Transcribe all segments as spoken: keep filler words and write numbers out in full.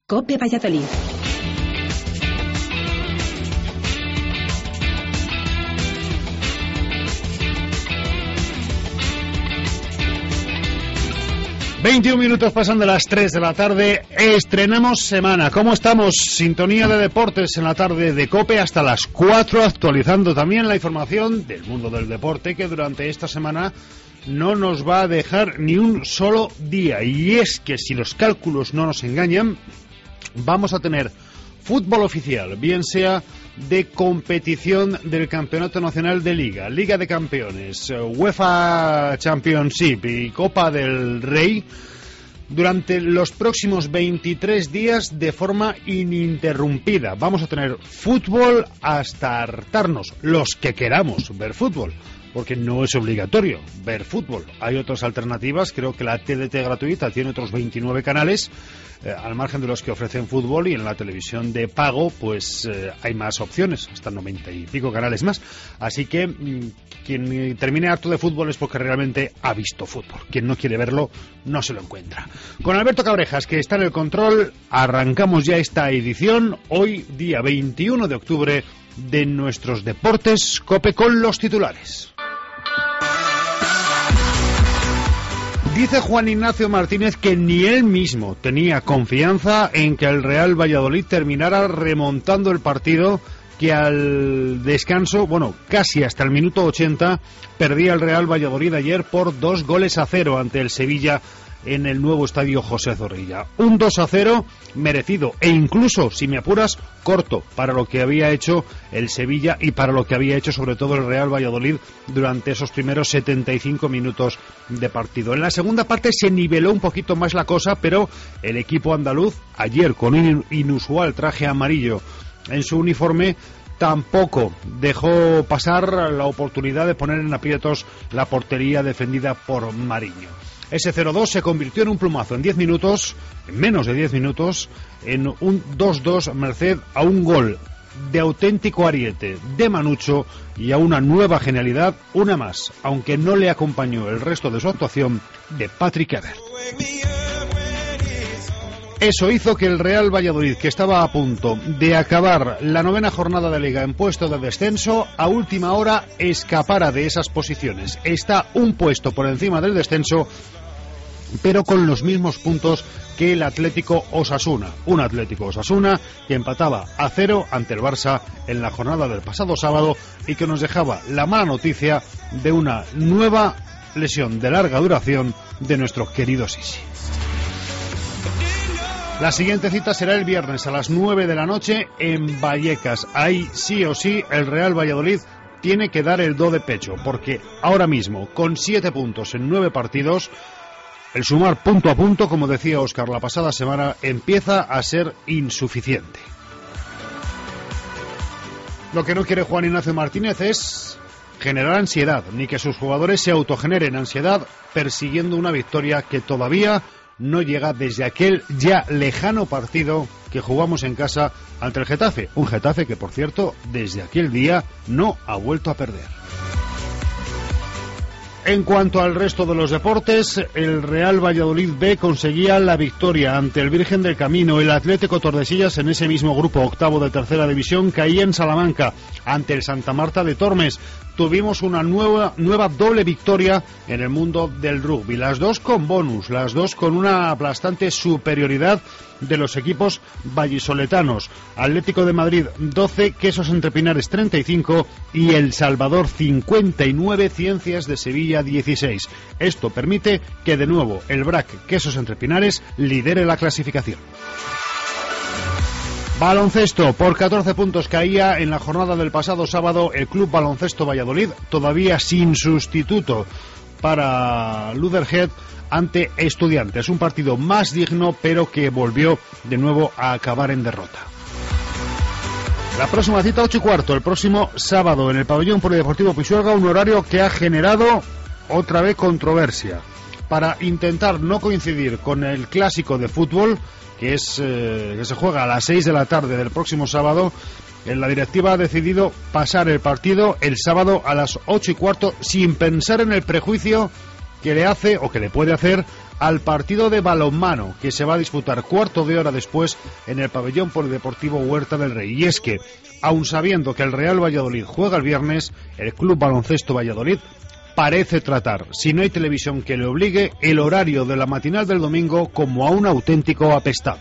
COPE Valladolid. veintiún minutos pasan de las tres de la tarde, estrenamos semana. ¿Cómo estamos? Sintonía de deportes en la tarde de COPE hasta las cuatro, actualizando también la información del mundo del deporte que durante esta semana no nos va a dejar ni un solo día. Y es que si los cálculos no nos engañan, vamos a tener fútbol oficial, bien sea de competición del Campeonato Nacional de Liga, Liga de Campeones, UEFA Championship y Copa del Rey, durante los próximos veintitrés días de forma ininterrumpida. Vamos a tener fútbol hasta hartarnos, los que queramos ver fútbol, porque no es obligatorio ver fútbol. Hay otras alternativas, creo que la T D T gratuita tiene otros veintinueve canales, eh, al margen de los que ofrecen fútbol, y en la televisión de pago pues eh, hay más opciones, hasta noventa y pico canales más. Así que mmm, quien termine harto de fútbol es porque realmente ha visto fútbol. Quien no quiere verlo no se lo encuentra. Con Alberto Cabrejas, que está en el control, arrancamos ya esta edición, hoy día veintiuno de octubre, de nuestros deportes COPE, con los titulares. Dice Juan Ignacio Martínez que ni él mismo tenía confianza en que el Real Valladolid terminara remontando el partido, que al descanso, bueno, casi hasta el minuto ochenta, perdía el Real Valladolid ayer por dos goles a cero ante el Sevilla en el nuevo estadio José Zorrilla. Un dos a cero merecido e incluso, si me apuras, corto para lo que había hecho el Sevilla y para lo que había hecho sobre todo el Real Valladolid durante esos primeros setenta y cinco minutos de partido. En la segunda parte se niveló un poquito más la cosa, pero el equipo andaluz, ayer con un inusual traje amarillo en su uniforme, tampoco dejó pasar la oportunidad de poner en aprietos la portería defendida por Mariño. Ese cero dos se convirtió en un plumazo en diez minutos, en menos de diez minutos, en un dos dos merced a un gol de auténtico ariete de Manucho y a una nueva genialidad, una más, aunque no le acompañó el resto de su actuación, de Patrick Evert. Eso hizo que el Real Valladolid, que estaba a punto de acabar la novena jornada de Liga en puesto de descenso, a última hora escapara de esas posiciones. Está un puesto por encima del descenso, pero con los mismos puntos que el Atlético Osasuna. Un Atlético Osasuna que empataba a cero ante el Barça en la jornada del pasado sábado y que nos dejaba la mala noticia de una nueva lesión de larga duración de nuestro querido Sisi. La siguiente cita será el viernes a las nueve de la noche en Vallecas. Ahí sí o sí el Real Valladolid tiene que dar el do de pecho, porque ahora mismo, con siete puntos en nueve partidos, el sumar punto a punto, como decía Óscar la pasada semana, empieza a ser insuficiente. Lo que no quiere Juan Ignacio Martínez es generar ansiedad, ni que sus jugadores se autogeneren ansiedad persiguiendo una victoria que todavía no llega desde aquel ya lejano partido que jugamos en casa ante el Getafe. Un Getafe que, por cierto, desde aquel día no ha vuelto a perder. En cuanto al resto de los deportes, el Real Valladolid B conseguía la victoria ante el Virgen del Camino. El Atlético Tordesillas, en ese mismo grupo octavo de tercera división, caía en Salamanca ante el Santa Marta de Tormes. Tuvimos una nueva, nueva doble victoria en el mundo del rugby, las dos con bonus, las dos con una aplastante superioridad de los equipos vallisoletanos. Atlético de Madrid doce, Quesos Entre Pinares treinta y cinco y El Salvador cincuenta y nueve, Ciencias de Sevilla dieciséis. Esto permite que de nuevo el B R A C Quesos Entre Pinares lidere la clasificación. Baloncesto, por catorce puntos caía en la jornada del pasado sábado el Club Baloncesto Valladolid, todavía sin sustituto para Lutherhead ante Estudiantes. Un partido más digno, pero que volvió de nuevo a acabar en derrota. La próxima cita, ocho y cuarto, el próximo sábado en el pabellón polideportivo Pisuerga, un horario que ha generado otra vez controversia. Para intentar no coincidir con el clásico de fútbol, que es eh, que se juega a las seis de la tarde del próximo sábado, la directiva ha decidido pasar el partido el sábado a las ocho y cuarto, sin pensar en el prejuicio que le hace o que le puede hacer al partido de balonmano que se va a disputar cuarto de hora después en el pabellón polideportivo Huerta del Rey. Y es que, aun sabiendo que el Real Valladolid juega el viernes, el Club Baloncesto Valladolid parece tratar, si no hay televisión que le obligue, el horario de la matinal del domingo como a un auténtico apestado.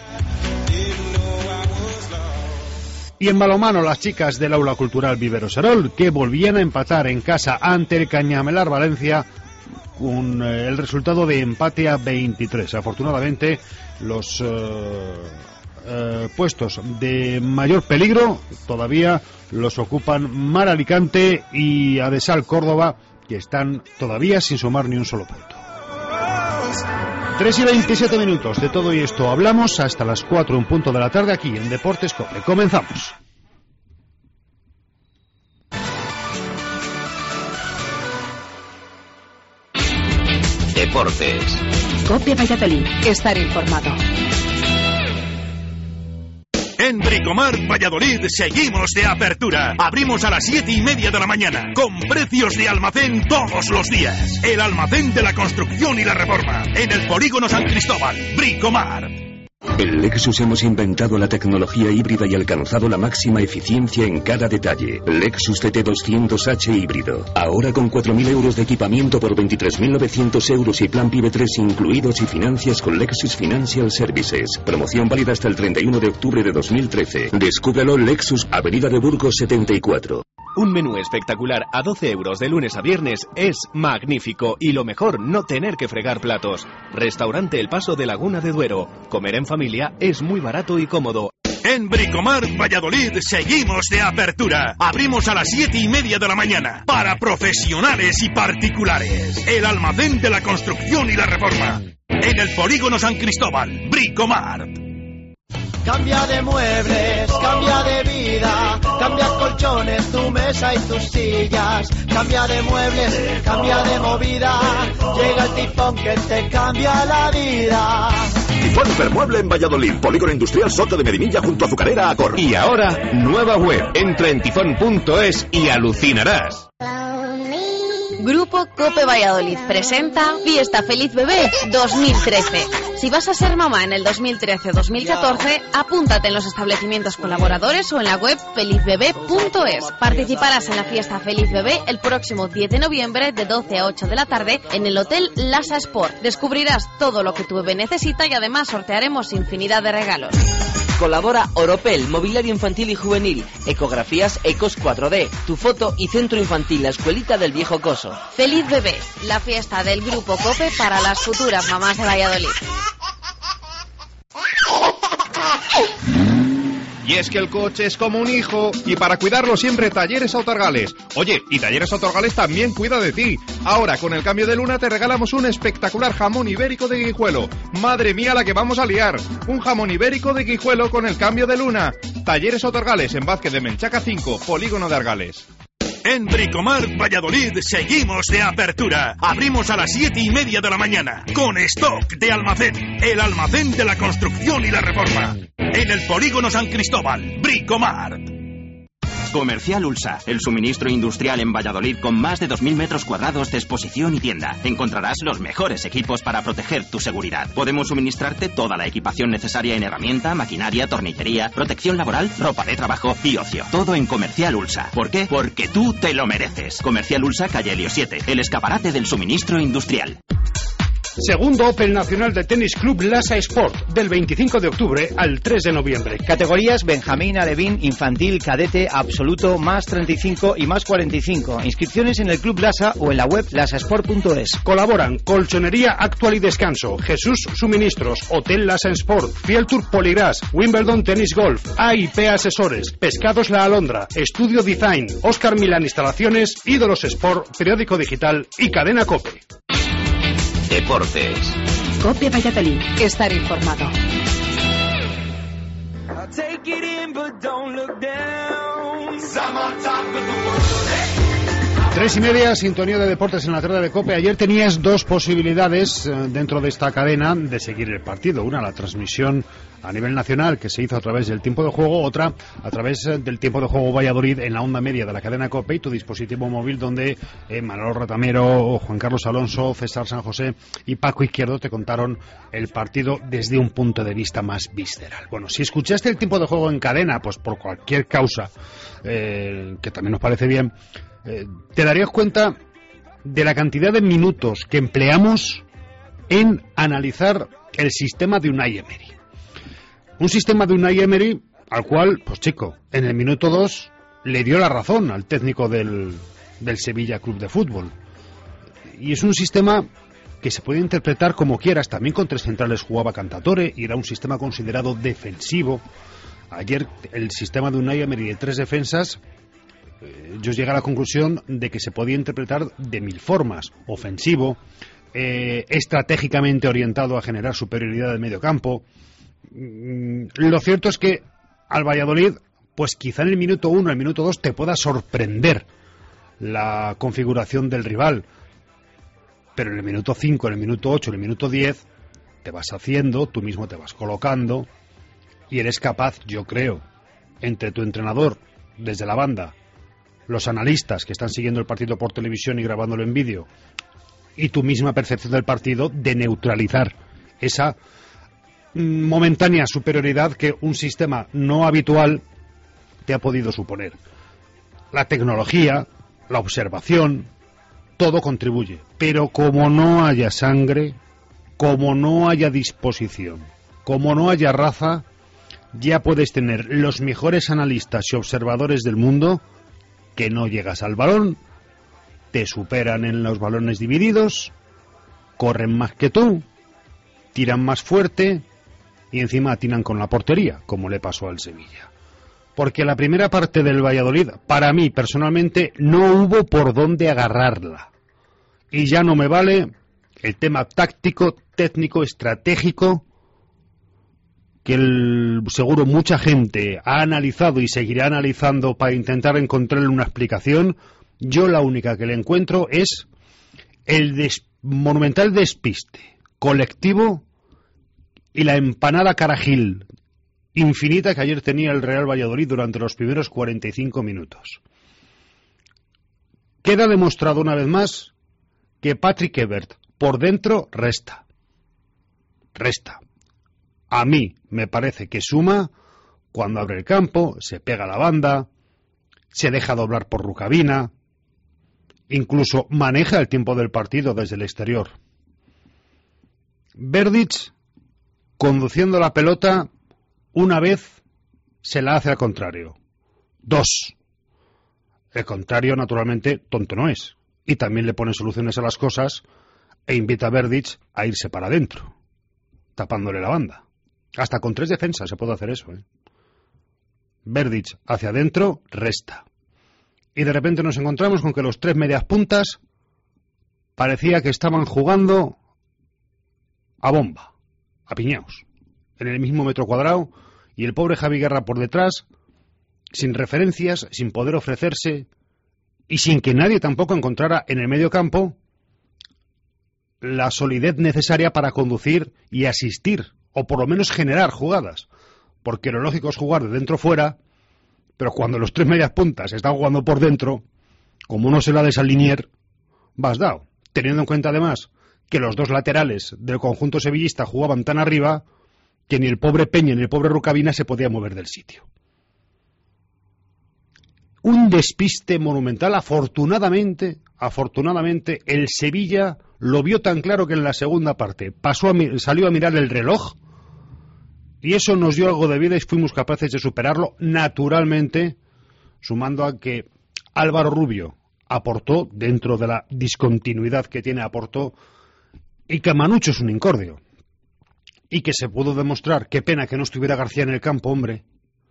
Y en balonmano, las chicas del Aula Cultural Vivero Serol, que volvían a empatar en casa ante el Cañamelar Valencia, con eh, el resultado de empate a veintitrés. Afortunadamente, los eh, eh, puestos de mayor peligro todavía los ocupan Mar Alicante y Adesal Córdoba, que están todavía sin sumar ni un solo punto. tres y veintisiete minutos. De todo y esto hablamos hasta las cuatro en punto de la tarde aquí en Deportes COPE. Comenzamos. Deportes. COPE Valladolid. Estar informado. En Bricomart Valladolid seguimos de apertura. Abrimos a las siete y media de la mañana, con precios de almacén todos los días. El almacén de la construcción y la reforma, en el polígono San Cristóbal. Bricomart. En Lexus hemos inventado la tecnología híbrida y alcanzado la máxima eficiencia en cada detalle. Lexus C T doscientos H híbrido. Ahora con cuatro mil euros de equipamiento por veintitrés mil novecientos euros y plan PIB tres incluidos y financias con Lexus Financial Services. Promoción válida hasta el treinta y uno de octubre de dos mil trece. Descúbrelo en Lexus, Avenida de Burgos setenta y cuatro. Un menú espectacular a doce euros de lunes a viernes es magnífico y lo mejor, no tener que fregar platos. Restaurante El Paso de Laguna de Duero. Comer en familia es muy barato y cómodo. En Bricomart Valladolid seguimos de apertura. Abrimos a las siete y media de la mañana para profesionales y particulares. El almacén de la construcción y la reforma. En el polígono San Cristóbal. Bricomart. Cambia de muebles, cambia de vida, cambia colchones, tu mesa y tus sillas. Cambia de muebles, cambia de movida, llega el tifón que te cambia la vida. Tifón Hipermueble en Valladolid, polígono industrial Soto de Medinilla junto a Azucarera Acor. Y ahora, nueva web. Entra en tifón punto es y alucinarás. Grupo COPE Valladolid presenta Fiesta Feliz Bebé dos mil trece. Si vas a ser mamá en el dos mil trece dos mil catorce, apúntate en los establecimientos colaboradores o en la web feliz bebé punto es. Participarás en la Fiesta Feliz Bebé el próximo diez de noviembre de doce a ocho de la tarde en el Hotel Lasa Sport. Descubrirás todo lo que tu bebé necesita y además sortearemos infinidad de regalos. Colabora Oropel, mobiliario infantil y juvenil, ecografías Ecos cuatro D, tu foto y centro infantil, la escuelita del viejo Coso. Feliz Bebé, la fiesta del Grupo COPE para las futuras mamás de Valladolid. Y es que el coche es como un hijo, y para cuidarlo siempre Talleres Autorgales. Oye, y Talleres Autorgales también cuida de ti. Ahora, con el cambio de luna, te regalamos un espectacular jamón ibérico de Guijuelo. ¡Madre mía la que vamos a liar! Un jamón ibérico de Guijuelo con el cambio de luna. Talleres Autorgales, en Vázquez de Menchaca cinco, polígono de Argales. En Bricomart Valladolid seguimos de apertura. Abrimos a las siete y media de la mañana, con stock de almacén. El almacén de la construcción y la reforma. En el polígono San Cristóbal. Bricomart. Comercial Ulsa, el suministro industrial en Valladolid con más de dos mil metros cuadrados de exposición y tienda. Encontrarás los mejores equipos para proteger tu seguridad. Podemos suministrarte toda la equipación necesaria en herramienta, maquinaria, tornillería, protección laboral, ropa de trabajo y ocio. Todo en Comercial Ulsa. ¿Por qué? Porque tú te lo mereces. Comercial Ulsa, calle Helio siete, el escaparate del suministro industrial. Segundo Open Nacional de Tenis Club Lasa Sport, del veinticinco de octubre al tres de noviembre. Categorías Benjamín, Alevín, Infantil, Cadete, Absoluto, más treinta y cinco y más cuarenta y cinco. Inscripciones en el Club Lasa o en la web lasasport punto es. Colaboran Colchonería Actual y Descanso, Jesús Suministros, Hotel Lasa Sport, Fieltour Poligras, Wimbledon Tenis Golf, A I P Asesores, Pescados La Alondra, Estudio Design, Oscar Milán Instalaciones, Ídolos Sport, Periódico Digital y Cadena COPE. Deportes. COPE Valladolid. Estar informado. Tres y media, sintonía de deportes en la tarde de COPE. Ayer tenías dos posibilidades eh, dentro de esta cadena de seguir el partido. Una, la transmisión a nivel nacional que se hizo a través del tiempo de juego. Otra, a través eh, del tiempo de juego Valladolid en la onda media de la cadena COPE y tu dispositivo móvil, donde eh, Manolo Retamero, Juan Carlos Alonso, César San José y Paco Izquierdo te contaron el partido desde un punto de vista más visceral. Bueno, si escuchaste el tiempo de juego en cadena, pues por cualquier causa, eh, que también nos parece bien, Eh, te darías cuenta de la cantidad de minutos que empleamos en analizar el sistema de Unai Emery. Un sistema de Unai Emery al cual, pues chico, en el minuto dos le dio la razón al técnico del, del Sevilla Club de Fútbol. Y es un sistema que se puede interpretar como quieras. También con tres centrales jugaba Cantatore y era un sistema considerado defensivo. Ayer el sistema de Unai Emery de tres defensas, yo llegué a la conclusión de que se podía interpretar de mil formas. Ofensivo, eh, estratégicamente orientado a generar superioridad del medio campo. Mm, lo cierto es que al Valladolid, pues quizá en el minuto uno, el minuto dos te pueda sorprender la configuración del rival, pero en el minuto cinco, en el minuto ocho, en el minuto diez te vas haciendo, tú mismo te vas colocando y eres capaz, yo creo, entre tu entrenador desde la banda, los analistas que están siguiendo el partido por televisión y grabándolo en vídeo, y tu misma percepción del partido, de neutralizar esa momentánea superioridad que un sistema no habitual te ha podido suponer. La tecnología, la observación, todo contribuye, pero como no haya sangre, como no haya disposición, como no haya raza, ya puedes tener los mejores analistas y observadores del mundo, que no llegas al balón, te superan en los balones divididos, corren más que tú, tiran más fuerte y encima atinan con la portería, como le pasó al Sevilla. Porque la primera parte del Valladolid, para mí personalmente, no hubo por dónde agarrarla. Y ya no me vale el tema táctico, técnico, estratégico, que el, seguro mucha gente ha analizado y seguirá analizando para intentar encontrarle una explicación. Yo la única que le encuentro es el des, monumental despiste colectivo y la empanada carajil infinita que ayer tenía el Real Valladolid durante los primeros cuarenta y cinco minutos. Queda demostrado una vez más que Patrick Ebert por dentro resta. Resta. A mí me parece que suma cuando abre el campo, se pega a la banda, se deja doblar por Rukavina, incluso maneja el tiempo del partido desde el exterior. Verdic, conduciendo la pelota, una vez se la hace al contrario. Dos. El contrario, naturalmente, tonto no es. Y también le pone soluciones a las cosas e invita a Verdic a irse para adentro, tapándole la banda. Hasta con tres defensas se puede hacer eso, ¿eh? Verdic hacia adentro, resta. Y de repente nos encontramos con que los tres medias puntas parecía que estaban jugando a bomba, a piñaos, en el mismo metro cuadrado, y el pobre Javi Guerra por detrás, sin referencias, sin poder ofrecerse, y sin que nadie tampoco encontrara en el medio campo la solidez necesaria para conducir y asistir, o por lo menos generar jugadas, porque lo lógico es jugar de dentro fuera, pero cuando los tres medias puntas están jugando por dentro, como no se la des al Linier, vas dado, teniendo en cuenta además que los dos laterales del conjunto sevillista jugaban tan arriba que ni el pobre Peña ni el pobre Rukavina se podía mover del sitio. Un despiste monumental. Afortunadamente, afortunadamente el Sevilla lo vio tan claro que en la segunda parte pasó a, salió a mirar el reloj y eso nos dio algo de vida y fuimos capaces de superarlo naturalmente, sumando a que Álvaro Rubio aportó, dentro de la discontinuidad que tiene, aportó, y que Manucho es un incordio y que se pudo demostrar. Qué pena que no estuviera García en el campo, hombre.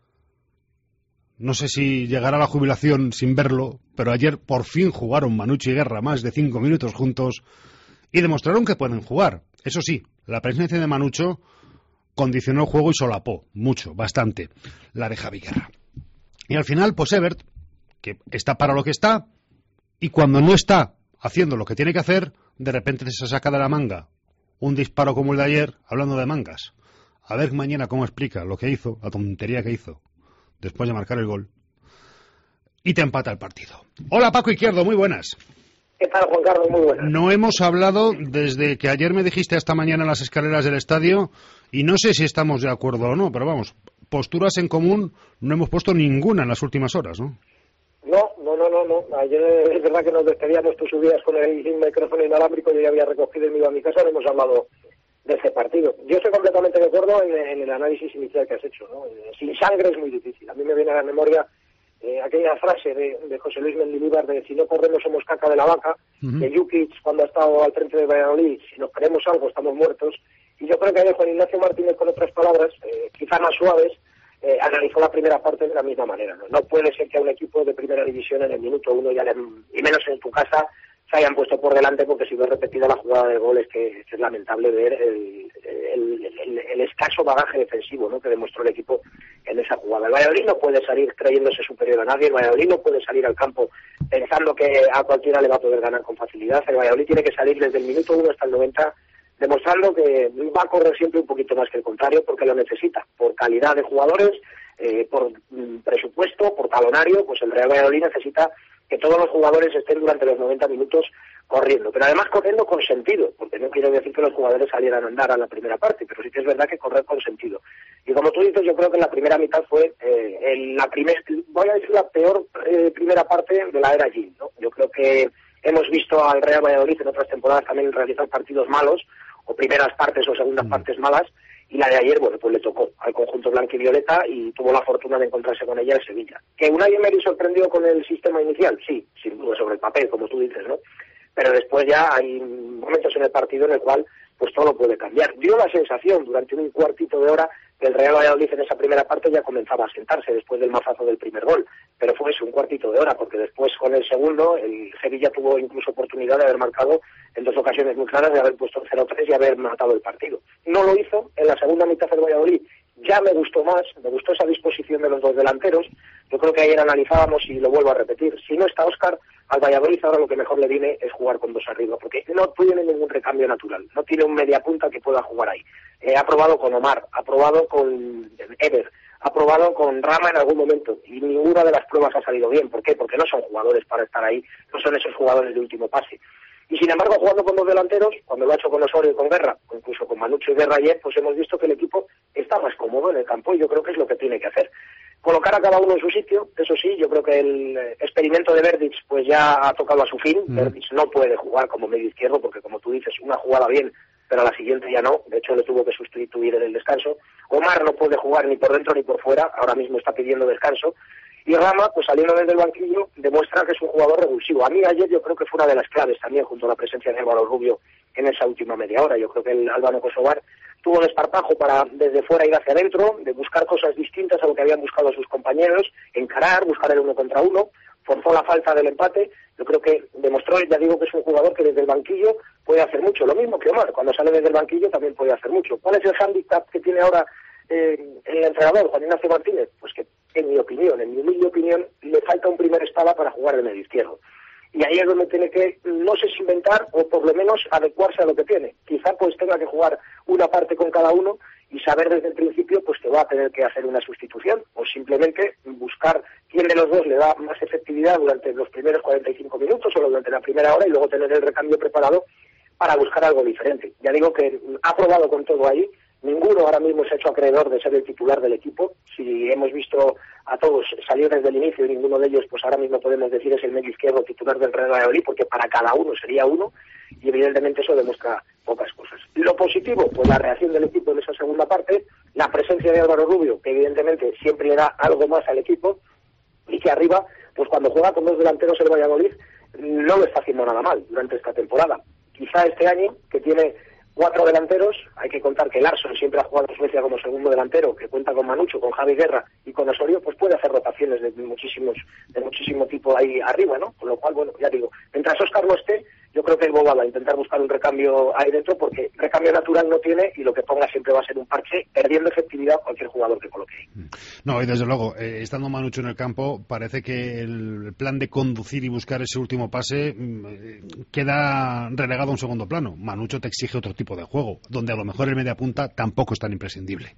No sé si llegará a la jubilación sin verlo, pero ayer por fin jugaron Manucho y Guerra más de cinco minutos juntos y demostraron que pueden jugar. Eso sí, la presencia de Manucho condicionó el juego y solapó mucho, bastante, la de Javi Guerra. Y al final, pues Ebert, que está para lo que está, y cuando no está haciendo lo que tiene que hacer, de repente se saca de la manga un disparo como el de ayer, hablando de mangas. A ver mañana cómo explica lo que hizo, la tontería que hizo, después de marcar el gol, y te empata el partido. Hola, Paco Izquierdo, muy buenas. ¿Qué tal, Juan Carlos? Muy buenas. No hemos hablado desde que ayer me dijiste hasta mañana en las escaleras del estadio, y no sé si estamos de acuerdo o no, pero vamos, posturas en común no hemos puesto ninguna en las últimas horas, ¿no? No, no, no, no, no. Ayer es verdad que nos despedíamos, tú subías con el micrófono inalámbrico, yo ya había recogido y me iba a mi casa, no hemos hablado de ese partido. Yo estoy completamente de acuerdo en, en el análisis inicial que has hecho, ¿no? Sin sangre es muy difícil. A mí me viene a la memoria eh, aquella frase de, de José Luis Mendilibar de si no corremos somos caca de la vaca, uh-huh. de Jukic cuando ha estado al frente de Valladolid, si nos queremos algo estamos muertos. Y yo creo que ayer Juan Ignacio Martínez, con otras palabras, eh, quizá más suaves, Eh, analizó la primera parte de la misma manera, ¿no? No puede ser que a un equipo de primera división en el minuto uno, ya le, y menos en tu casa, se hayan puesto por delante, porque si ves repetida la jugada de gol es que, es lamentable ver el, el, el, el escaso bagaje defensivo, ¿no?, que demostró el equipo en esa jugada. El Valladolid no puede salir creyéndose superior a nadie, el Valladolid no puede salir al campo pensando que a cualquiera le va a poder ganar con facilidad. El Valladolid tiene que salir desde el minuto uno hasta el noventa demostrando que va a correr siempre un poquito más que el contrario, porque lo necesita, por calidad de jugadores, eh, por mm, presupuesto, por talonario. Pues el Real Valladolid necesita que todos los jugadores estén durante los noventa minutos corriendo, pero además corriendo con sentido, porque no quiero decir que los jugadores salieran a andar a la primera parte, pero sí que es verdad que correr con sentido. Y como tú dices, yo creo que en la primera mitad fue eh, el, la primera, voy a decir la peor eh, primera parte de la era Gil, ¿no? Yo creo que hemos visto al Real Valladolid en otras temporadas también realizar partidos malos, o primeras partes o segundas mm. partes malas, y la de ayer, bueno, pues le tocó al conjunto blanquivioleta y tuvo la fortuna de encontrarse con ella en Sevilla. ¿Que Unai Emery sorprendió con el sistema inicial? Sí, sin duda, sobre el papel, como tú dices, ¿no? Pero después ya hay momentos en el partido en el cual pues todo puede cambiar. Dio la sensación durante un cuartito de hora que el Real Valladolid en esa primera parte ya comenzaba a sentarse después del mazazo del primer gol, pero fue eso, un cuartito de hora, porque después con el segundo el Sevilla tuvo incluso oportunidad de haber marcado en dos ocasiones muy claras, de haber puesto el cero tres y haber matado el partido. No lo hizo. En la segunda mitad del Valladolid ya me gustó más, me gustó esa disposición de los dos delanteros. Yo creo que ayer analizábamos, y lo vuelvo a repetir, si no está Óscar, al Valladolid ahora lo que mejor le viene es jugar con dos arriba, porque no tiene ningún recambio natural, no tiene un media punta que pueda jugar ahí. Eh, ha probado con Omar, ha probado con Ever, ha probado con Rama en algún momento, y ninguna de las pruebas ha salido bien. ¿Por qué? Porque no son jugadores para estar ahí, no son esos jugadores de último pase. Y sin embargo, jugando con dos delanteros, cuando lo ha hecho con Osorio y con Guerra, o incluso con Manucho y Guerra ayer, pues hemos visto que el equipo está más cómodo en el campo, y yo creo que es lo que tiene que hacer. Colocar a cada uno en su sitio, eso sí, yo creo que el experimento de Verdic pues ya ha tocado a su fin. Mm. Verdic no puede jugar como medio izquierdo, porque como tú dices, una jugada bien, pero a la siguiente ya no. De hecho, le tuvo que sustituir en el descanso. Omar no puede jugar ni por dentro ni por fuera, ahora mismo está pidiendo descanso. Y Rama, pues saliendo desde el banquillo, demuestra que es un jugador revulsivo. A mí ayer yo creo que fue una de las claves también, junto a la presencia de Álvaro Rubio en esa última media hora. Yo creo que el Albano Kosovar tuvo desparpajo para desde fuera ir hacia adentro, de buscar cosas distintas a lo que habían buscado sus compañeros, encarar, buscar el uno contra uno, forzó la falta del empate. Yo creo que demostró, ya digo, que es un jugador que desde el banquillo puede hacer mucho, lo mismo que Omar, cuando sale desde el banquillo también puede hacer mucho. ¿Cuál es el hándicap que tiene ahora eh, el entrenador, Juan Ignacio Martínez? Pues que, en mi opinión, en mi humilde opinión, le falta un primer espada para jugar de medio izquierdo. Y ahí es donde tiene que, no sé si inventar, o por lo menos adecuarse a lo que tiene. Quizá pues tenga que jugar una parte con cada uno y saber desde el principio pues que va a tener que hacer una sustitución, o simplemente buscar quién de los dos le da más efectividad durante los primeros cuarenta y cinco minutos o durante la primera hora, y luego tener el recambio preparado para buscar algo diferente. Ya digo que ha probado con todo ahí. Ninguno ahora mismo se ha hecho acreedor de ser el titular del equipo. Si hemos visto a todos salir desde el inicio y ninguno de ellos, pues ahora mismo podemos decir es el medio izquierdo titular del Real Valladolid, porque para cada uno sería uno, y evidentemente eso demuestra pocas cosas. Lo positivo, pues la reacción del equipo en esa segunda parte, la presencia de Álvaro Rubio, que evidentemente siempre le da algo más al equipo, y que arriba, pues cuando juega con dos delanteros el Valladolid, no lo está haciendo nada mal durante esta temporada. Quizá este año, que tiene cuatro delanteros, hay que contar que Larsson siempre ha jugado en Suecia como segundo delantero, que cuenta con Manucho, con Javi Guerra y con Osorio, pues puede hacer rotaciones de muchísimos de muchísimo tipo ahí arriba, ¿no? Con lo cual, bueno, ya digo, mientras Óscar no esté, yo creo que el Boba va a intentar buscar un recambio ahí dentro, porque recambio natural no tiene, y lo que ponga siempre va a ser un parche, perdiendo efectividad cualquier jugador que coloque ahí. No, y desde luego, eh, estando Manucho en el campo, parece que el plan de conducir y buscar ese último pase eh, queda relegado a un segundo plano. Manucho te exige otro tipo de juego, donde a lo mejor el media punta tampoco es tan imprescindible.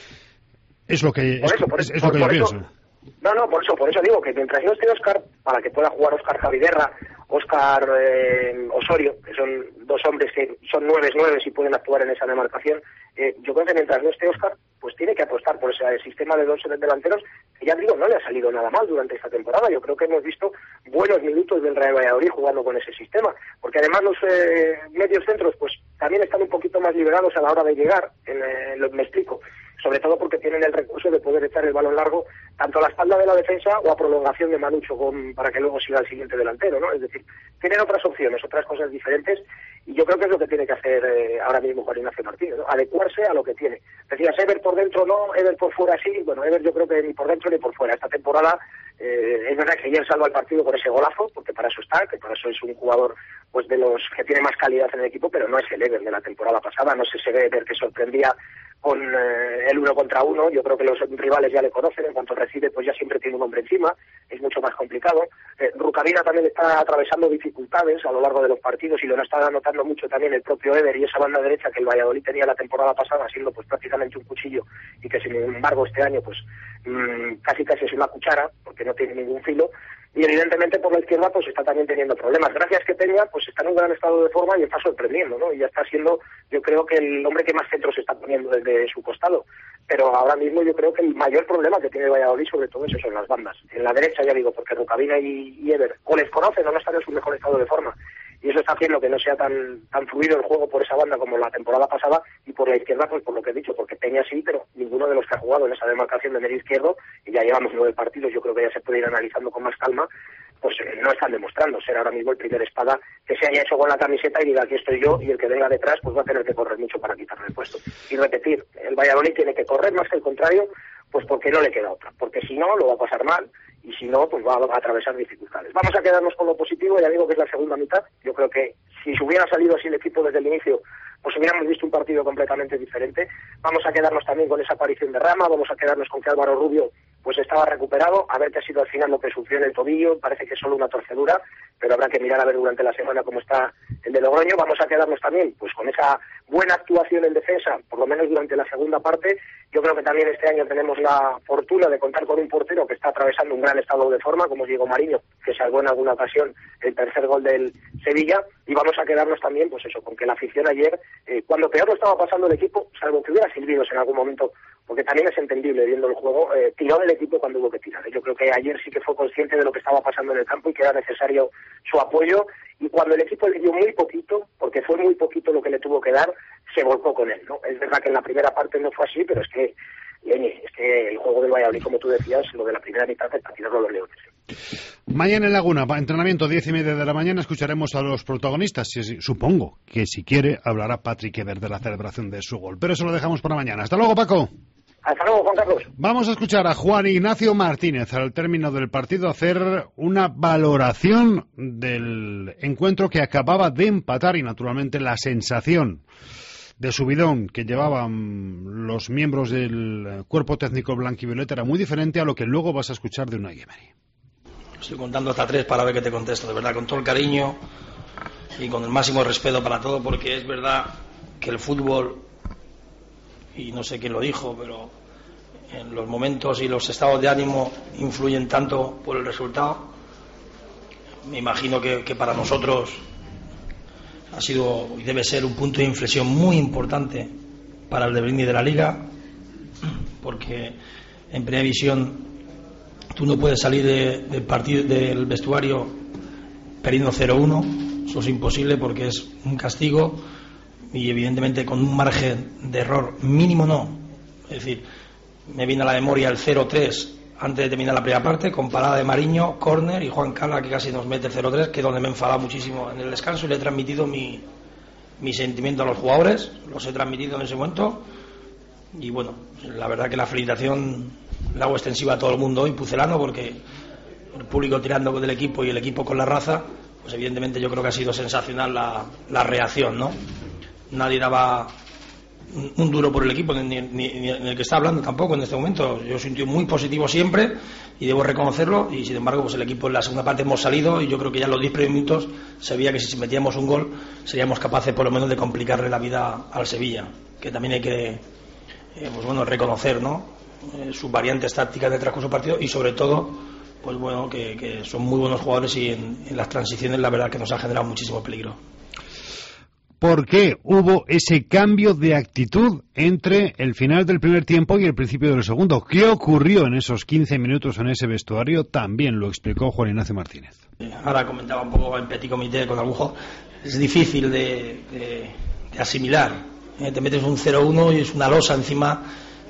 Es lo que, por es, eso, por es, eso, es lo que por yo eso, pienso. No, no, por eso, por eso digo que mientras no esté Óscar, para que pueda jugar Óscar Javiderra, Óscar eh, Osorio, que son dos hombres que son nueves nueves y pueden actuar en esa demarcación, eh, yo creo que mientras no esté Óscar, pues tiene que apostar por ese sistema de dos delanteros, que ya digo, no le ha salido nada mal durante esta temporada. Yo creo que hemos visto buenos minutos del Real Valladolid jugando con ese sistema, porque además los eh, medios centros pues también están un poquito más liberados a la hora de llegar, en, eh, lo, me explico, sobre todo porque tienen el recurso de poder echar el balón largo tanto a la espalda de la defensa o a prolongación de Manucho con, para que luego siga el siguiente delantero, ¿no? Es decir, tienen otras opciones, otras cosas diferentes, y yo creo que es lo que tiene que hacer eh, ahora mismo Juan Ignacio Martínez, ¿no? Adecuarse a lo que tiene. Decías, Ever por dentro no, Ever por fuera sí. Bueno, Ever yo creo que ni por dentro ni por fuera. Esta temporada eh, es verdad que ayer salva el partido con ese golazo, porque para eso está, que para eso es un jugador pues de los que tiene más calidad en el equipo, pero no es el Ever de la temporada pasada, no es ese Ever que sorprendía con eh, el uno contra uno. Yo creo que los rivales ya le conocen, en cuanto recibe pues ya siempre tiene un hombre encima, es mucho más complicado. eh, Rukavina también está atravesando dificultades a lo largo de los partidos, y lo está notando mucho también el propio Ever, y esa banda derecha que el Valladolid tenía la temporada pasada siendo pues prácticamente un cuchillo, y que sin embargo este año pues mmm, casi casi es una cuchara porque no tiene ningún filo. Y evidentemente por la izquierda pues está también teniendo problemas. Gracias que Peña pues está en un gran estado de forma y está sorprendiendo, ¿no? Y ya está siendo, yo creo que el hombre que más centros está poniendo desde su costado. Pero ahora mismo yo creo que el mayor problema que tiene el Valladolid sobre todo eso son las bandas. En la derecha ya digo, porque Rukavina y, y Ever o les conocen o no están en su mejor estado de forma. Y eso está haciendo que no sea tan tan fluido el juego por esa banda como la temporada pasada, y por la izquierda pues por lo que he dicho, porque Peña sí, pero ninguno de los que ha jugado en esa demarcación de medio izquierdo, y ya llevamos nueve partidos, yo creo que ya se puede ir analizando con más calma, pues eh, no están demostrando ser ahora mismo el primer espada que se haya hecho con la camiseta y diga aquí estoy yo, y el que venga detrás pues va a tener que correr mucho para quitarle el puesto. Y repetir, el Valladolid tiene que correr más que el contrario, pues porque no le queda otra, porque si no lo va a pasar mal, y si no pues va a atravesar dificultades. Vamos a quedarnos con lo positivo, ya digo que es la segunda mitad. Yo creo que si se hubiera salido así el equipo desde el inicio, pues hubiéramos visto un partido completamente diferente. Vamos a quedarnos también con esa aparición de Rama, vamos a quedarnos con que Álvaro Rubio pues estaba recuperado, a ver qué ha sido al final lo que sufrió en el tobillo, parece que es solo una torcedura, pero habrá que mirar a ver durante la semana cómo está el de Logroño. Vamos a quedarnos también pues con esa buena actuación en defensa, por lo menos durante la segunda parte. Yo creo que también este año tenemos la fortuna de contar con un portero que está atravesando un gran estado de forma, como es Diego Mariño, que salvó en alguna ocasión el tercer gol del Sevilla, y vamos a quedarnos también, pues eso, con que la afición ayer, eh, cuando peor lo estaba pasando el equipo, salvo que hubiera silbidos en algún momento, porque también es entendible viendo el juego, eh, tiró del equipo cuando hubo que tirar. Yo creo que ayer sí que fue consciente de lo que estaba pasando en el campo y que era necesario su apoyo, y cuando el equipo le dio muy poquito, porque fue muy poquito lo que le tuvo que dar, se volcó con él, ¿no? Es verdad que en la primera parte no fue así, pero es que, Leñe, es que el juego del Valladolid, como tú decías, lo de la primera mitad es para tirarlo a los leones. Mañana en Laguna, entrenamiento diez y media de la mañana, escucharemos a los protagonistas. Supongo que si quiere hablará Patrick Ever de la celebración de su gol, pero eso lo dejamos para mañana. Hasta luego, Paco. Hasta luego, Juan Carlos. Vamos a escuchar a Juan Ignacio Martínez al término del partido hacer una valoración del encuentro que acababa de empatar, y naturalmente la sensación de subidón que llevaban los miembros del cuerpo técnico blanquivioleta era muy diferente a lo que luego vas a escuchar de Unai Emery. Estoy contando hasta tres para ver qué te contesto, de verdad, con todo el cariño y con el máximo respeto para todo, porque es verdad que el fútbol, y no sé quién lo dijo, pero en los momentos y los estados de ánimo influyen tanto por el resultado. Me imagino que, que para nosotros ha sido y debe ser un punto de inflexión muy importante para el devenir de la Liga, porque en primera división tú no puedes salir de, de partido, del vestuario perdiendo cero uno, eso es imposible porque es un castigo, y evidentemente con un margen de error mínimo no. Es decir, me viene a la memoria el cero tres antes de terminar la primera parte, con parada de Mariño, córner, y Juan Cala que casi nos mete cero tres, que es donde me he enfadado muchísimo en el descanso, y le he transmitido mi, mi sentimiento a los jugadores, los he transmitido en ese momento, y bueno, la verdad que la felicitación la hago extensiva a todo el mundo hoy, pucelano, porque el público tirando del equipo y el equipo con la raza, pues evidentemente yo creo que ha sido sensacional la, la reacción, ¿no? Nadie daba un, un duro por el equipo, ni, ni, ni en el que está hablando tampoco en este momento. Yo sentí muy positivo siempre y debo reconocerlo, y sin embargo pues el equipo en la segunda parte hemos salido y yo creo que ya en los diez primeros minutos se veía que si metíamos un gol seríamos capaces por lo menos de complicarle la vida al Sevilla, que también hay que eh, pues bueno, reconocer, ¿no? Eh, sus variantes tácticas de transcurso partido y sobre todo pues bueno, que, que son muy buenos jugadores y en, en las transiciones la verdad que nos han generado muchísimo peligro. ¿Por qué hubo ese cambio de actitud entre el final del primer tiempo y el principio del segundo? ¿Qué ocurrió en esos quince minutos en ese vestuario? También lo explicó Juan Ignacio Martínez. Ahora comentaba un poco en petit comité con Araujo, es difícil de, de, de asimilar. ¿eh? Te metes un cero uno y es una losa encima,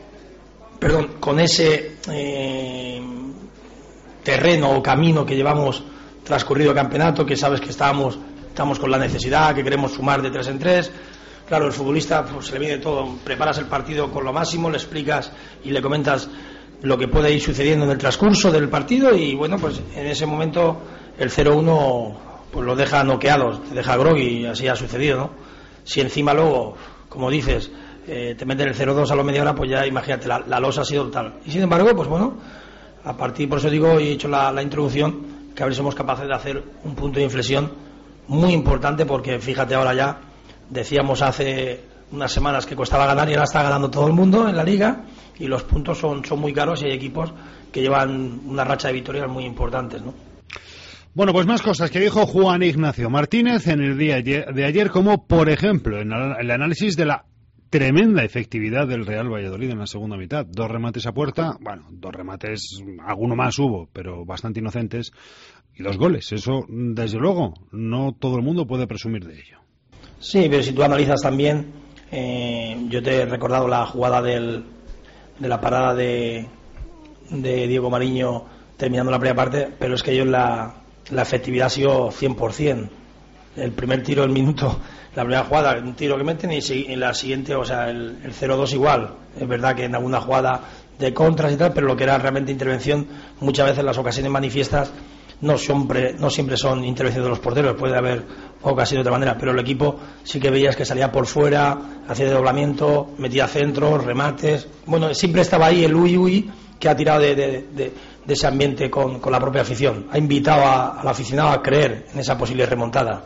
perdón, con ese eh, terreno o camino que llevamos transcurrido el campeonato, que sabes que estábamos... Estamos con la necesidad, que queremos sumar de tres en tres. Claro, el futbolista pues, se le viene todo. Preparas el partido con lo máximo, le explicas y le comentas lo que puede ir sucediendo en el transcurso del partido y bueno, pues en ese momento el cero uno pues lo deja noqueado, te deja groggy y así ha sucedido, ¿no? Si encima luego, como dices, eh, te meten el cero dos a la media hora, pues ya imagínate, la, la losa ha sido total. Y sin embargo, pues bueno, a partir, por eso digo y he hecho la, la introducción, que a ver si somos capaces de hacer un punto de inflexión muy importante, porque fíjate ahora ya, decíamos hace unas semanas que costaba ganar y ahora está ganando todo el mundo en la liga y los puntos son, son muy caros y hay equipos que llevan una racha de victorias muy importantes, ¿no? Bueno, pues más cosas que dijo Juan Ignacio Martínez en el día de ayer, como por ejemplo en el análisis de la tremenda efectividad del Real Valladolid en la segunda mitad. Dos remates a puerta, bueno, dos remates, alguno más hubo, pero bastante inocentes, y dos goles. Eso, desde luego, no todo el mundo puede presumir de ello. Sí, pero si tú analizas también, eh, yo te he recordado la jugada del, de la parada de, de Diego Mariño terminando la primera parte, pero es que ellos la, la efectividad ha sido cien por ciento. El primer tiro del minuto, la primera jugada, un tiro que meten y en la siguiente, o sea, el, el cero dos igual. Es verdad que en alguna jugada de contras y tal, pero lo que era realmente intervención, muchas veces las ocasiones manifiestas no siempre, no siempre son intervenciones de los porteros, puede haber ocasiones de otra manera, pero el equipo sí que veías que salía por fuera, hacía doblamiento, metía centros, remates, bueno, siempre estaba ahí el uy uy que ha tirado de, de, de, de ese ambiente con, con la propia afición, ha invitado a, al aficionado a creer en esa posible remontada.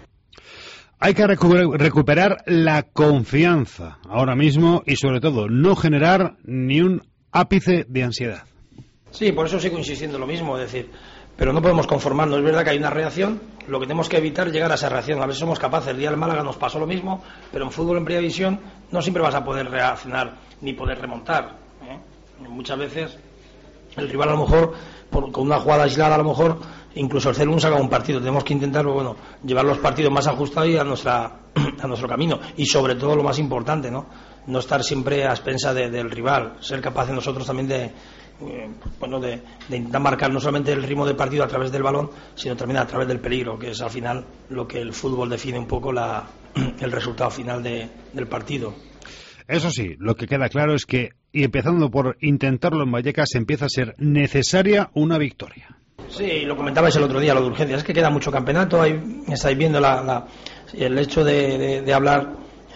Hay que recuperar la confianza ahora mismo y sobre todo no generar ni un ápice de ansiedad. Sí, por eso sigo insistiendo lo mismo, es decir, pero no podemos conformarnos. Es verdad que hay una reacción, lo que tenemos que evitar es llegar a esa reacción. A ver si somos capaces. El día del Málaga nos pasó lo mismo, pero en fútbol en primera división no siempre vas a poder reaccionar ni poder remontar, ¿eh? Muchas veces el rival a lo mejor por, con una jugada aislada a lo mejor incluso el cero uno saca un partido. Tenemos que intentar, bueno, llevar los partidos más ajustados y a nuestra a nuestro camino, y sobre todo lo más importante, no no estar siempre a expensa de, del rival, ser capaces nosotros también de eh, bueno de, de intentar marcar no solamente el ritmo del partido a través del balón, sino también a través del peligro, que es al final lo que el fútbol define un poco la, el resultado final de, del partido. Eso sí, lo que queda claro es que, y empezando por intentarlo en Vallecas, empieza a ser necesaria una victoria. Sí, lo comentabais el otro día, lo de urgencia. Es que queda mucho campeonato. Ahí estáis viendo la, la, el hecho de, de, de hablar.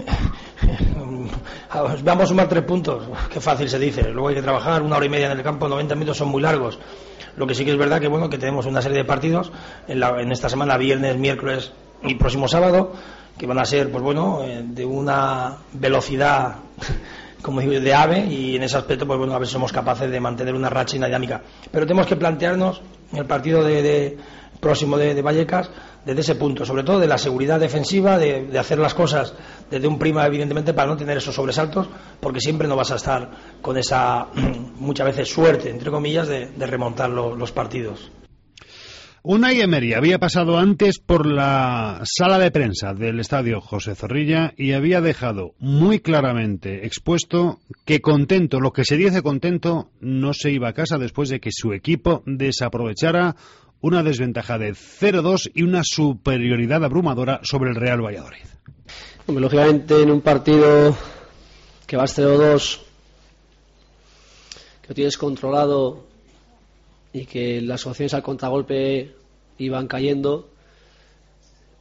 Vamos a sumar tres puntos. Qué fácil se dice. Luego hay que trabajar una hora y media en el campo. noventa minutos son muy largos. Lo que sí que es verdad que bueno que tenemos una serie de partidos en, la, en esta semana, viernes, miércoles y próximo sábado, que van a ser, pues bueno, de una velocidad, como digo, de ave, y en ese aspecto, pues bueno, a ver si somos capaces de mantener una racha y una dinámica. Pero tenemos que plantearnos el partido de, de próximo de, de Vallecas desde ese punto, sobre todo de la seguridad defensiva, de, de hacer las cosas desde un prima, evidentemente, para no tener esos sobresaltos, porque siempre no vas a estar con esa, muchas veces, suerte, entre comillas, de, de remontar lo, los partidos. Unai Emery había pasado antes por la sala de prensa del estadio José Zorrilla y había dejado muy claramente expuesto que contento, lo que se dice contento, no se iba a casa después de que su equipo desaprovechara una desventaja de cero dos y una superioridad abrumadora sobre el Real Valladolid. Hombre, lógicamente en un partido que vas cero dos, que lo tienes controlado y que las opciones al contragolpe iban cayendo,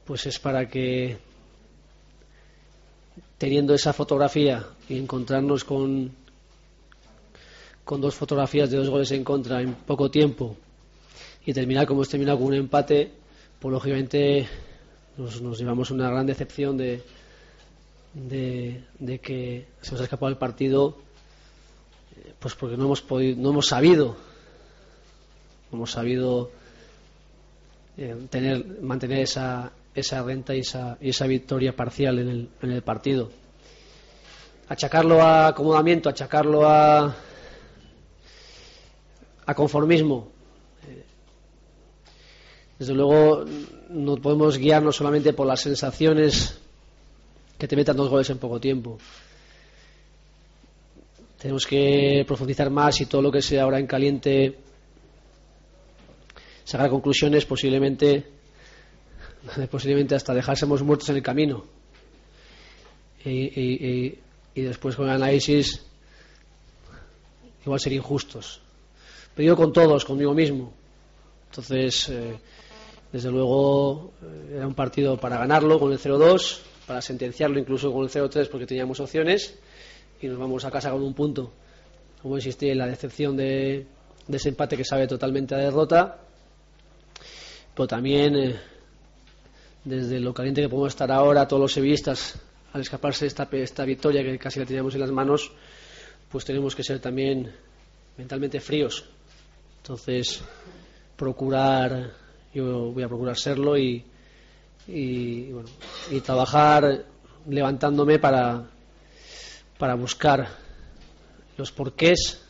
pues es para que, teniendo esa fotografía y encontrarnos con con dos fotografías de dos goles en contra en poco tiempo y terminar como hemos terminado con un empate, pues lógicamente nos, nos llevamos una gran decepción de, de, de que se nos ha escapado el partido, pues porque no hemos podido, no hemos sabido no hemos sabido eh, tener mantener esa esa renta y esa, y esa victoria parcial en el, en el partido. Achacarlo a acomodamiento, achacarlo a a conformismo, desde luego no podemos guiarnos solamente por las sensaciones que te metan dos goles en poco tiempo. Tenemos que profundizar más y todo lo que sea ahora en caliente, sacar conclusiones, posiblemente posiblemente hasta dejársemos muertos en el camino y, y, y, y después con el análisis igual ser injustos. Pero digo con todos, conmigo mismo. Entonces, eh, desde luego, eh, era un partido para ganarlo con el cero dos, para sentenciarlo incluso con el cero tres porque teníamos opciones, y nos vamos a casa con un punto. Como insistí en la decepción de, de ese empate que sabe totalmente a derrota, pero también, eh, desde lo caliente que podemos estar ahora, todos los sevillistas, al escaparse de esta, esta victoria que casi la teníamos en las manos, pues tenemos que ser también mentalmente fríos. Entonces, procurar, yo voy a procurar serlo y, y, bueno, y trabajar levantándome para, para buscar los porqués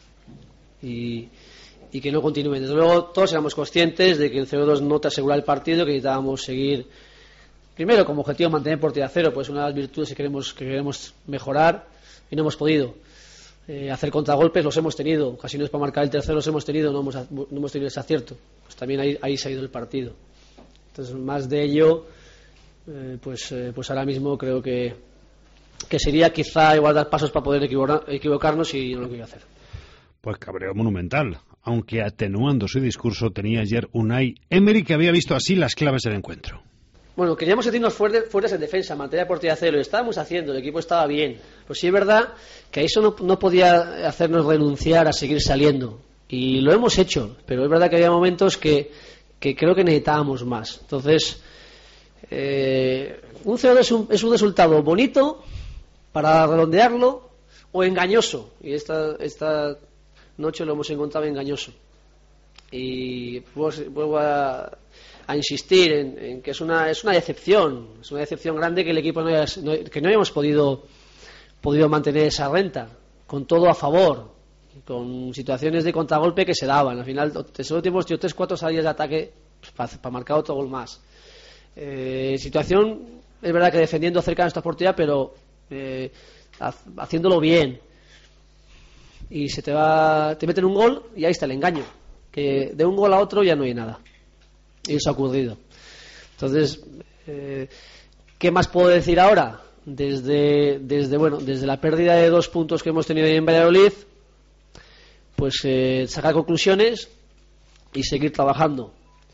y, y que no continúen. Desde luego, todos éramos conscientes de que el cero dos no te asegura el partido, que necesitábamos seguir, primero como objetivo mantener portería cero, pues una de las virtudes que queremos, que queremos mejorar, y no hemos podido. Eh, hacer contragolpes los hemos tenido, ocasiones para marcar el tercero los hemos tenido, no hemos, no hemos tenido ese acierto, pues también ahí, ahí se ha ido el partido. Entonces, más de ello, eh, pues, eh, pues ahora mismo creo que, que sería quizá igual dar pasos para poder equivocar, equivocarnos, y no lo quiero hacer. Pues cabreo monumental, aunque atenuando su discurso tenía ayer Unai Emery, que había visto así las claves del encuentro. Bueno, queríamos sentirnos fuertes, fuertes en defensa, mantener portería cero, lo estábamos haciendo, el equipo estaba bien. Pues sí es verdad que eso no, no podía hacernos renunciar a seguir saliendo, y lo hemos hecho, pero es verdad que había momentos que, que creo que necesitábamos más. Entonces, eh, un cero dos es un, es un resultado bonito para redondearlo, o engañoso, y esta, esta noche lo hemos encontrado engañoso. Y pues, vuelvo a... a insistir en, en que es una es una decepción, es una decepción grande que el equipo no, haya, no que no hayamos podido podido mantener esa renta, con todo a favor, con situaciones de contragolpe que se daban. Al final, de solo tiempo tenido tres cuatro salidas de ataque pues, para, para marcar otro gol más. Eh, situación, es verdad que defendiendo cerca de nuestra portería, pero eh, haciéndolo bien. Y se te va, te meten un gol y ahí está el engaño, que de un gol a otro ya no hay nada. Y eso ha ocurrido. Entonces, eh, ¿qué más puedo decir ahora? Desde, desde, bueno, desde la pérdida de dos puntos que hemos tenido ahí en Valladolid, pues eh, sacar conclusiones y seguir trabajando.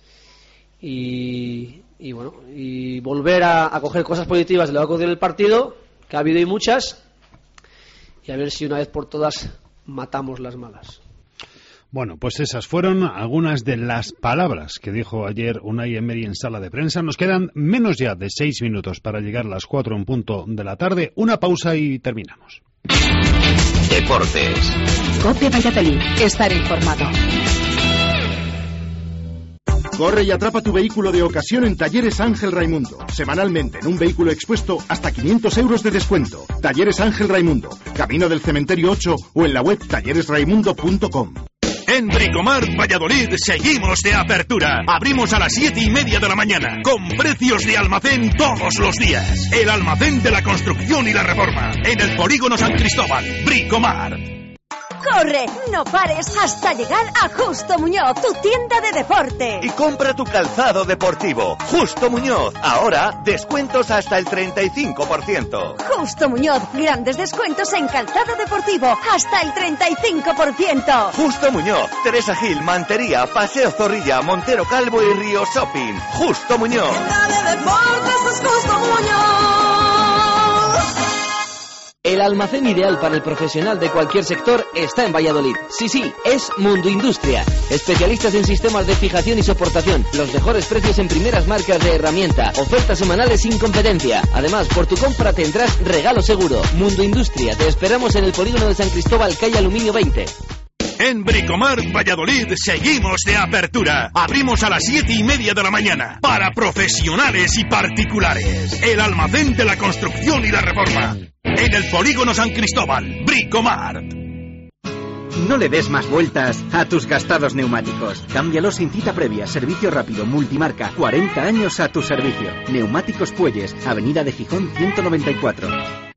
Y, y bueno, y volver a, a coger cosas positivas de lo que ha ocurrido en el partido, que ha habido y muchas, y a ver si una vez por todas matamos las malas. Bueno, pues esas fueron algunas de las palabras que dijo ayer Unai Emery en sala de prensa. Nos quedan menos ya de seis minutos para llegar a las cuatro en punto de la tarde. Una pausa y terminamos. Deportes. COPE Valladolid. Estar informado. Corre y atrapa tu vehículo de ocasión en Talleres Ángel Raimundo. Semanalmente en un vehículo expuesto hasta quinientos euros de descuento. Talleres Ángel Raimundo, Camino del Cementerio ocho, o en la web talleres raimundo punto com. En Bricomart Valladolid seguimos de apertura. Abrimos a las siete y media de la mañana, con precios de almacén todos los días. El almacén de la construcción y la reforma, en el Polígono San Cristóbal. Bricomart. Corre, no pares hasta llegar a Justo Muñoz, tu tienda de deporte. Y compra tu calzado deportivo. Justo Muñoz, ahora descuentos hasta el treinta y cinco por ciento. Justo Muñoz, grandes descuentos en calzado deportivo, hasta el treinta y cinco por ciento. Justo Muñoz, Teresa Gil, Mantería, Paseo Zorrilla, Montero Calvo y Río Shopping. Justo Muñoz. De deportes es Justo Muñoz. El almacén ideal para el profesional de cualquier sector está en Valladolid. Sí, sí, es Mundo Industria. Especialistas en sistemas de fijación y soportación. Los mejores precios en primeras marcas de herramienta. Ofertas semanales sin competencia. Además, por tu compra tendrás regalo seguro. Mundo Industria. Te esperamos en el polígono de San Cristóbal, calle Aluminio veinte. En Bricomart Valladolid seguimos de apertura. Abrimos a las siete y media de la mañana para profesionales y particulares. El almacén de la construcción y la reforma. En el polígono San Cristóbal, Bricomart. No le des más vueltas a tus gastados neumáticos. Cámbialos sin cita previa. Servicio rápido, multimarca. cuarenta años a tu servicio. Neumáticos Puelles, Avenida de Gijón ciento noventa y cuatro.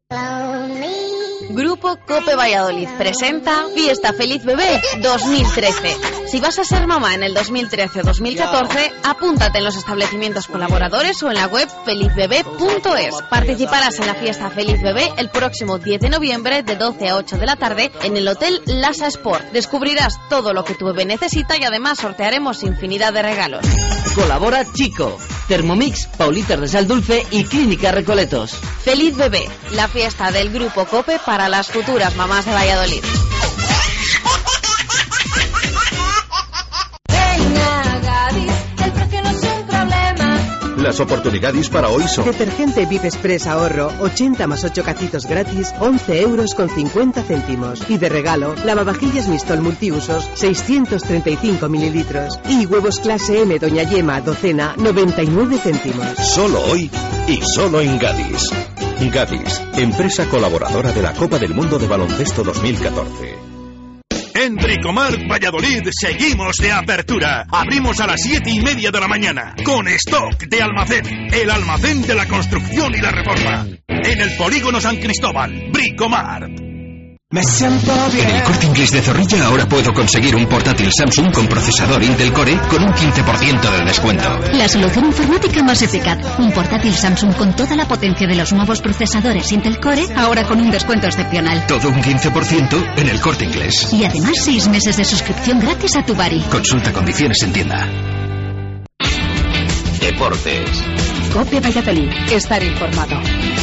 Grupo Cope Valladolid presenta Fiesta Feliz Bebé dos mil trece. Si vas a ser mamá en el dos mil trece o dos mil catorce, apúntate en los establecimientos colaboradores o en la web feliz bebé punto es. Participarás en la Fiesta Feliz Bebé el próximo diez de noviembre de doce a ocho de la tarde en el Hotel Lasa Sport. Descubrirás todo lo que tu bebé necesita y además sortearemos infinidad de regalos. Colabora Chico, Thermomix, Pauliter de Sal Dulce y Clínica Recoletos. Feliz Bebé, la fiesta del Grupo Cope para las futuras mamás de Valladolid. Venga, Gadis, el precio no es un problema. Las oportunidades para hoy son... Detergente Bip Express Ahorro, ochenta más ocho cacitos gratis, once euros con cincuenta céntimos. Y de regalo, lavavajillas Mistol multiusos, seiscientos treinta y cinco mililitros. Y huevos clase M Doña Yema, docena, noventa y nueve céntimos. Solo hoy y solo en Gadis. Gadis, empresa colaboradora de la Copa del Mundo de Baloncesto dos mil catorce. En Bricomart Valladolid seguimos de apertura. Abrimos a las siete y media de la mañana con stock de almacén. El almacén de la construcción y la reforma. En el polígono San Cristóbal, Bricomart. Me siento bien. En el Corte Inglés de Zorrilla ahora puedo conseguir un portátil Samsung con procesador Intel Core con un quince por ciento de descuento. La solución informática más eficaz. Un portátil Samsung con toda la potencia de los nuevos procesadores Intel Core, ahora con un descuento excepcional. Todo un quince por ciento en el Corte Inglés. Y además seis meses de suscripción gratis a tu Bari. Consulta condiciones en tienda. Deportes. Cope Valladolid. Estar informado.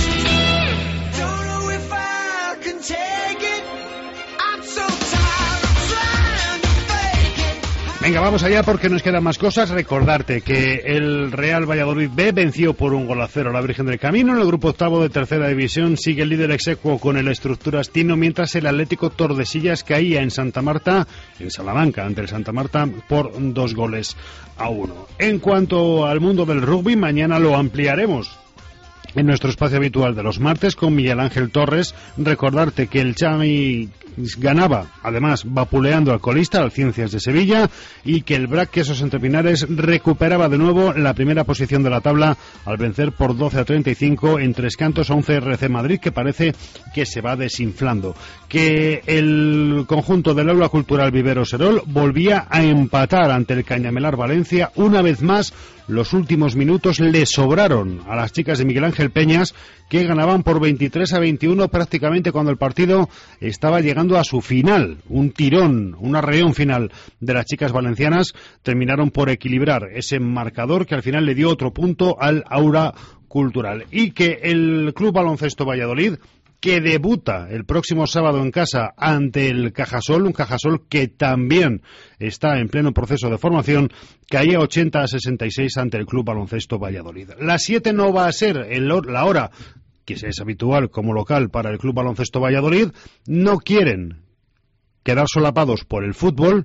Venga, vamos allá porque nos quedan más cosas. Recordarte que el Real Valladolid B venció por un gol a cero a la Virgen del Camino. En el grupo octavo de tercera división sigue el líder ex aequo con el Estructuras Tino, mientras el Atlético Tordesillas caía en Santa Marta, en Salamanca, ante el Santa Marta por dos goles a uno. En cuanto al mundo del rugby, mañana lo ampliaremos en nuestro espacio habitual de los martes con Miguel Ángel Torres. Recordarte que el Chami ganaba, además vapuleando al colista, al Ciencias de Sevilla, y que el Brac Quesos Entre Pinares recuperaba de nuevo la primera posición de la tabla al vencer por doce a treinta y cinco en Tres Cantos a once R C Madrid, que parece que se va desinflando. Que el conjunto del Aula Cultural Vivero Serol volvía a empatar ante el Cañamelar Valencia. Una vez más, los últimos minutos le sobraron a las chicas de Miguel Ángel Peñas, que ganaban por veintitrés a veintiuno prácticamente cuando el partido estaba llegando a su final. Un tirón, un arreón final de las chicas valencianas terminaron por equilibrar ese marcador que al final le dio otro punto al Aula Cultural. Y que el Club Baloncesto Valladolid, que debuta el próximo sábado en casa ante el Cajasol, un Cajasol que también está en pleno proceso de formación, caía ochenta a sesenta y seis ante el Club Baloncesto Valladolid. Las siete no va a ser el, la hora que es habitual como local para el Club Baloncesto Valladolid. No quieren quedar solapados por el fútbol.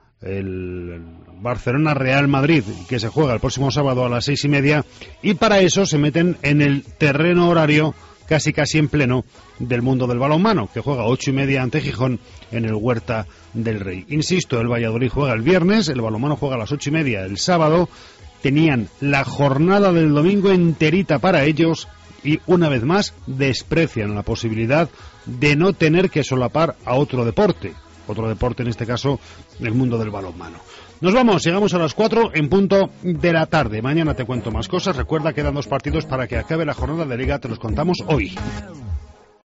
El Barcelona Real Madrid, que se juega el próximo sábado a las seis y media, y para eso se meten en el terreno horario casi casi en pleno del mundo del balonmano, que juega a ocho y media ante Gijón en el Huerta del Rey. Insisto, el Valladolid juega el viernes, el balonmano juega a las ocho y media el sábado. Tenían la jornada del domingo enterita para ellos y una vez más desprecian la posibilidad de no tener que solapar a otro deporte. otro deporte, en este caso el mundo del balonmano. Nos vamos, llegamos a las cuatro en punto de la tarde. Mañana te cuento más cosas. Recuerda, quedan dos partidos para que acabe la jornada de Liga, te los contamos hoy.